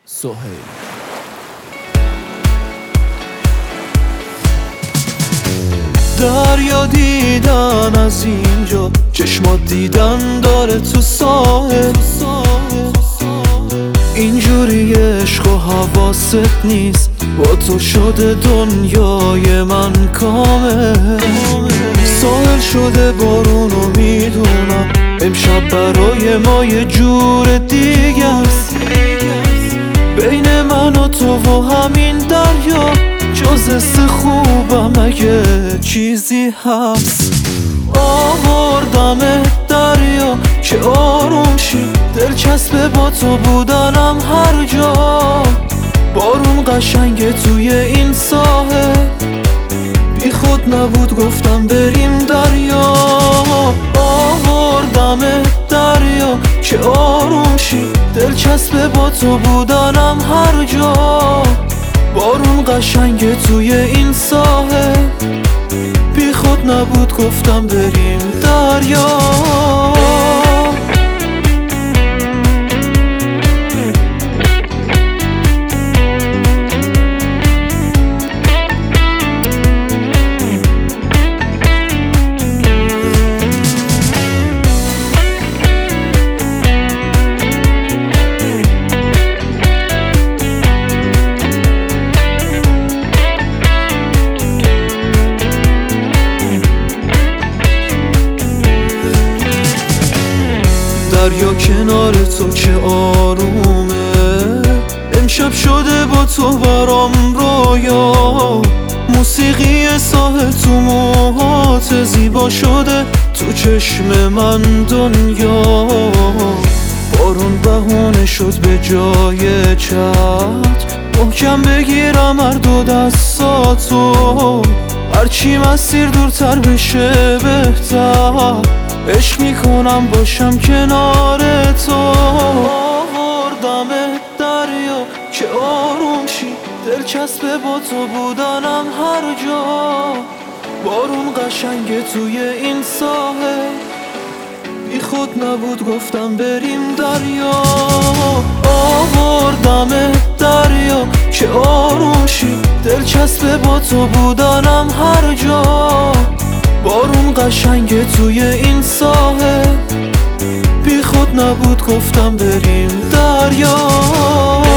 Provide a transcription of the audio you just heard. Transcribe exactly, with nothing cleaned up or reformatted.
سهیل. دریا دیدن از اینجا، چشمات دیدن داره تو ساحل. اینجوری عشق و حواست نیست، با تو شده دنیای من کامل. ساحل شده بارون و میدونم امشب برای ما یه جور دیگه است. بین من و تو و همین دریا جز حس خوبم اگه چیزی هست. آوردم دریا که آروم شی، دلچسبه با تو بودنم هر جا. بارون قشنگه توی این ساحل، بی خود نبود گفتم بریم دریا. آوردم دریا که آروم شی، دلچسبه با تو بودنم هر جا. بارون قشنگه توی این ساحل، بی خود نبود گفتم بریم دریا. دریا کنار تو که آرومه، امشب شده با تو برام رویا. موسیقی ساحل تو موهات زیبا شده، تو چشم من دنیا. بارون بهونه شد به جای چتر، محکم بگیرم هر دو دستاتو. هرچی مسیر دورتر بشه بهتر، عشق میکنم باشم کنار تو. آوردم دریا که آروم شی، دلچسبه با تو بودنم هر جا. بارون قشنگه توی این ساحل، بی خود نبود گفتم بریم دریا. آوردم دریا که آروم شی، دلچسبه با تو بودنم هر جا. بارون قشنگه توی این ساحل، بی خود نبود گفتم بریم دریا.